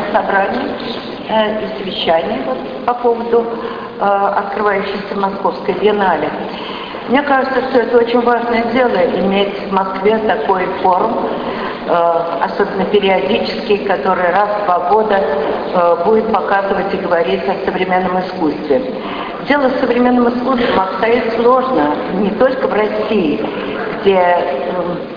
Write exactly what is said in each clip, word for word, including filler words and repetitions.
собрание э, и совещание вот, по поводу э, открывающейся Московской биеннале. Мне кажется, что это очень важное дело, иметь в Москве такой форум, э, особенно периодический, который раз в два года э, будет показывать и говорить о современном искусстве. Дело с современным искусством обстоит сложно не только в России, где э,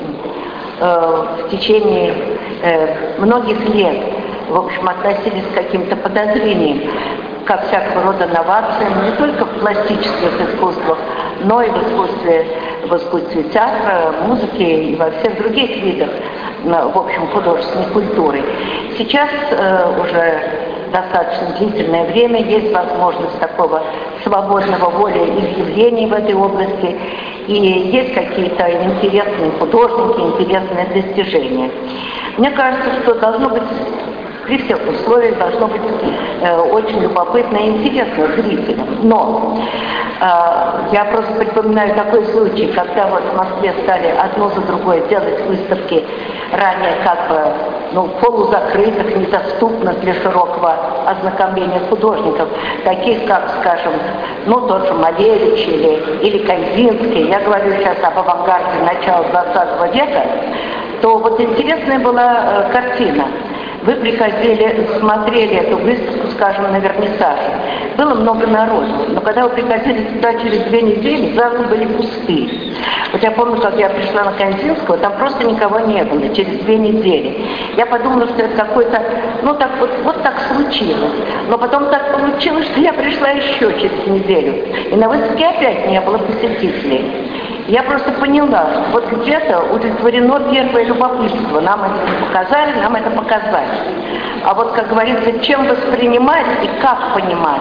э, в течение э, многих лет, в общем, относились к каким-то подозрениям ко всякого рода новациям, не только в пластических искусствах, но и в искусстве, в искусстве театра, музыки и во всех других видах, в общем, художественной культуры. Сейчас э, уже достаточно длительное время есть возможность такого свободного волеизъявления в этой области, и есть какие-то интересные художники, интересные достижения. Мне кажется, что должно быть при всех условиях должно быть э, очень любопытно и интересно зрителям. Но э, я просто припоминаю такой случай, когда вот в Москве стали одно за другое делать выставки, ранее как бы ну, полузакрытых, недоступных для широкого ознакомления художников, таких как, скажем, ну тот же Малевич или, или Кандинский, я говорю сейчас об авангарде начала двадцатого века, то вот интересная была э, картина. Вы приходили, смотрели эту выставку, скажем, на вернисаже. Было много народу, но когда вы приходили туда через две недели, залы были пустые. Вот я помню, как я пришла на Кандинского, там просто никого не было, через две недели. Я подумала, что это какой-то, ну так вот, вот так случилось. Но потом так получилось, что я пришла еще через неделю. И на выставке опять не было посетителей. Я просто поняла, что вот где-то удовлетворено первое любопытство. Нам это показали, нам это показали. А вот, как говорится, чем воспринимать и как понимать.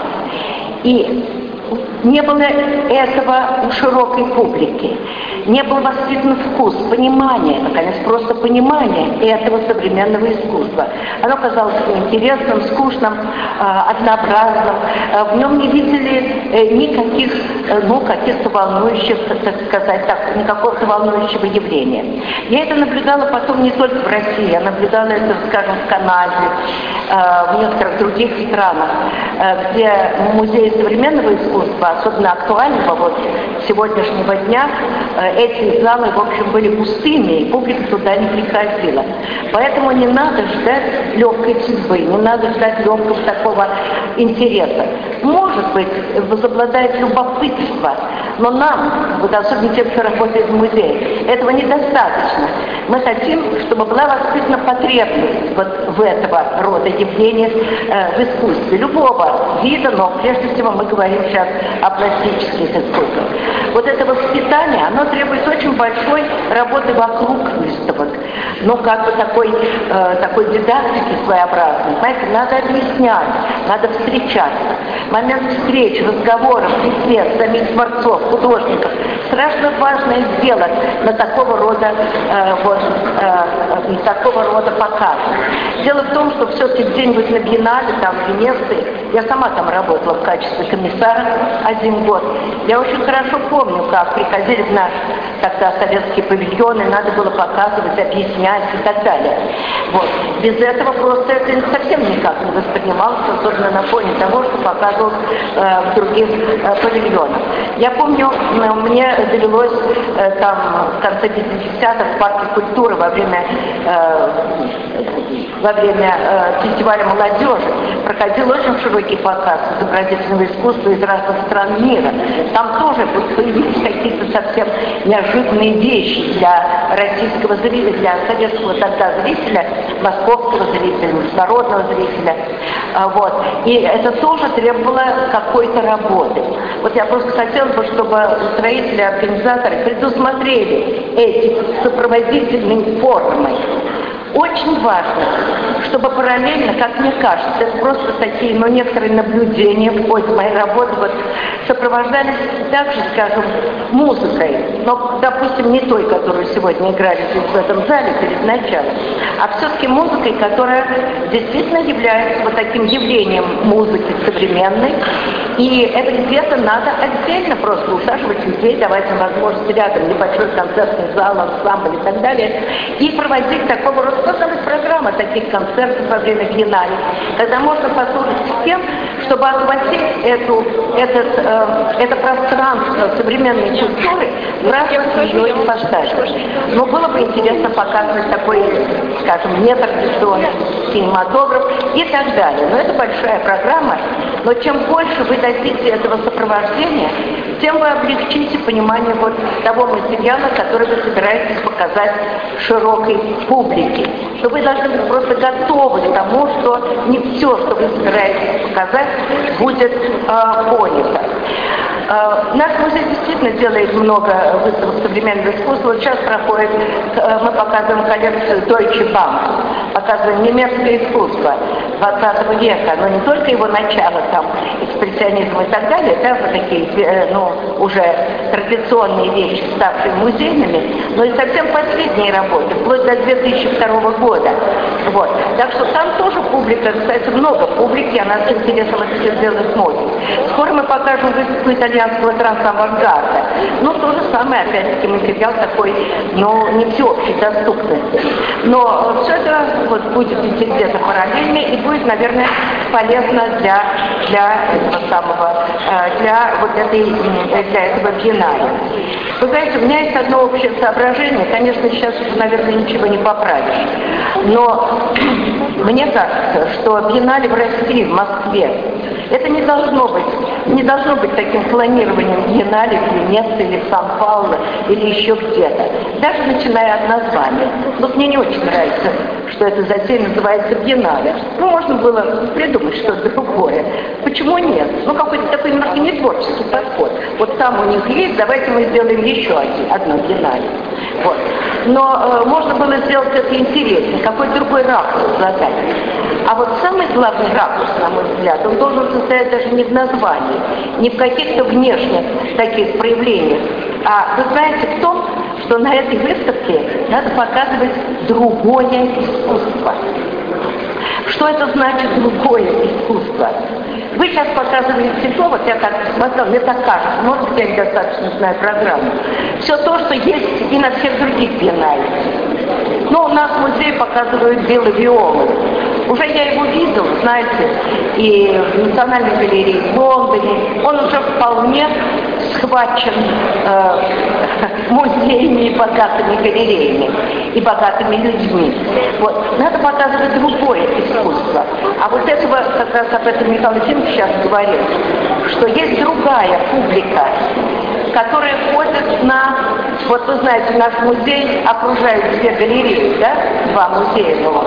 И не было этого у широкой публики. Не был воспитан вкус, понимание, наконец, просто понимание этого современного искусства. Оно казалось неинтересным, скучным, однообразным. В нем не видели никаких, ну, каких-то волнующих, так сказать, так, никакого волнующего явления. Я это наблюдала потом не только в России, я наблюдала это, скажем, в Канаде, в некоторых других странах, где музеи современного искусства, особенно актуального вот сегодняшнего дня, эти залы, в общем, были пустыми, и публика туда не приходила. Поэтому не надо ждать легкой судьбы, не надо ждать легкого такого интереса. Может быть, возобладает любопытство, но нам, вот особенно тем, кто работает в музее, этого недостаточно. Мы хотим, чтобы была воспитана потребность вот в этого рода явлениях э, в искусстве, любого вида, но прежде всего мы говорим сейчас о пластических искусствах. Вот это воспитание, оно требует очень большой работы вокруг выставок. Ну, как бы такой, э, такой дидактики своеобразной. Знаете, надо объяснять, надо встречаться. Момент встреч, разговоров, бесед, самих творцов, художников. Страшно важно сделать на такого рода, э, вот, э, такого рода показ. Дело в том, что все-таки где-нибудь на биеннале, там в Венеции, я сама там работала в качестве комиссара один год. Я очень хорошо помню, как приходили в наши тогда советские павильоны, надо было показывать, объяснять и так далее. Вот. Без этого просто это совсем никак не воспринималось, особенно на фоне того, что показывалось э, в других э, павильонах. Я помню, мне довелось э, там в конце пятидесятых в парке культуры во время, э, во время э, фестиваля молодежи проходил очень широкий показ изобразительного искусства из разных стран мира. Там тоже появились какие-то совсем неожиданные вещи для российского зрителя, для советского тогда зрителя, московского зрителя, международного зрителя. Вот. И это тоже требовало какой-то работы. Вот я просто хотела бы, чтобы устроители, организаторы предусмотрели эти сопроводительные формы. Очень важно, чтобы параллельно, как мне кажется, это просто такие, ну, некоторые наблюдения в ходе моей работы вот, сопровождались также, скажем, музыкой, но, допустим, не той, которую сегодня играли здесь в этом зале перед началом, а все-таки музыкой, которая действительно является вот таким явлением музыки современной И это где-то надо отдельно просто усаживать людей, давать им возможность рядом небольшой концертный зал, ансамбль и так далее, и проводить такого рода, должна быть программа таких концертов во время биеннале, когда можно послужить с тем, чтобы охватить эту, этот, э, это пространство современной культуры в разных ее ипостасях. Но было бы интересно показывать такой, скажем, нетрадиционный кинематограф и так далее. Но это большая программа, но чем больше вы дадите этого сопровождения, тем вы облегчите понимание вот того материала, который вы собираетесь показать широкой публике. Но вы должны быть просто готовы к тому, что не все, что вы собираетесь показать, будет э, понято. Uh, наш музей действительно делает много выставок современного искусства. Вот сейчас проходит, uh, мы показываем коллекцию Deutsche Bank, показываем немецкое искусство двадцатого века, но не только его начало, там, экспрессионизм и так далее, да, вот такие, uh, ну, уже традиционные вещи, ставшие музейными, но и совсем последние работы, вплоть до две тысячи второго года. Вот. Так что там тоже публика, кстати, много публики, она с интересом это все дело смотрит. Скоро мы покажем выставку итальянского трансавангарда. Ну, то же самое, опять-таки, материал такой, но не всеобщей доступности. Но все это вот, будет идти где-то параллельно и будет, наверное, полезно для, для этого самого, для вот этой, для этого биеннале. Вы знаете, у меня есть одно общее соображение, конечно, сейчас уже, наверное, ничего не поправишь, но мне кажется, что биеннале в России, в Москве, это не должно быть, не должно быть таким планированием биеннале в Венеции или в Сан-Пауло или еще где-то. Даже начиная от названия. Вот мне не очень нравится, что эта затея называется биеннале. Ну, можно было придумать что-то другое. Почему нет? Ну, какой-то такой немножко не творческий подход. Вот там у них есть, давайте мы сделаем еще один, одно биеннале. Вот. Но э, можно было сделать это интереснее, какой-то другой ракурс задать. А вот самый главный ракурс, на мой взгляд, он должен состоять даже не в названии, не в каких-то внешних таких проявлениях, а вы знаете в том, что на этой выставке надо показывать другое искусство. Что это значит другое искусство? Вы сейчас показываете то, вот я так посмотрела, мне так кажется, может быть, я недостаточно знаю программу. Все то, что есть и на всех других биеннале. Но у нас в музее показывают Белый Виолу. Уже я его видел, знаете, и в Национальной галерее в Лондоне. Он уже вполне схвачен э, музеями и богатыми галереями и богатыми людьми. Вот. Надо показывать другое искусство. А вот этого, как раз об этом Михаил Ефимович сейчас говорил, что есть другая публика, которая ходит на, вот вы знаете, наш музей окружают две галереи, да, два музея его.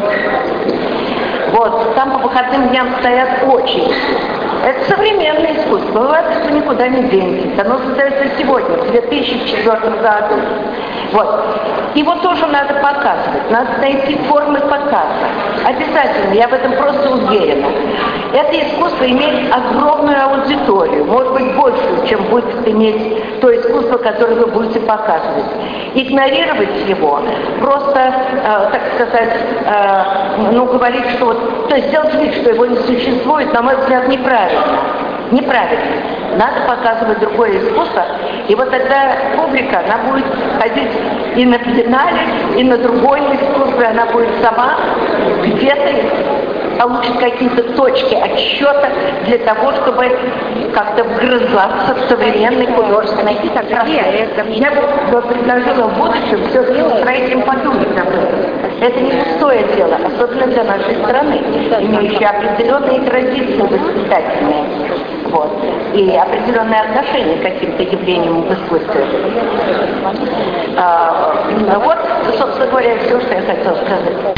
Вот, там по выходным дням стоят очереди. Это современное искусство, вы от этого никуда не денетесь. Оно создается сегодня, в две тысячи четвёртом году. Вот. Его тоже надо показывать, надо найти формы показа. Обязательно, я в этом просто уверена. Это искусство имеет огромную аудиторию, может быть, большую, чем будет иметь то искусство, которое вы будете показывать. Игнорировать его, просто, э, так сказать, э, ну, говорить, что вот, то есть сделать вид, что его не существует, на мой взгляд, неправильно. Неправильно. Надо показывать другое искусство, и вот тогда публика, она будет ходить и на биеннале, и на другое искусство, она будет сама где-то получит какие-то точки отсчета для того, чтобы как-то вгрызаться в современный художественный процесс. Я бы предложила в будущем все-таки устроить им подумать об этом. Это не пустое дело, особенно для нашей страны, имеющие определенные традиции воспитательные, вот, и определенное отношение к каким-то явлениям в искусстве. А, вот, собственно говоря, все, что я хотела сказать.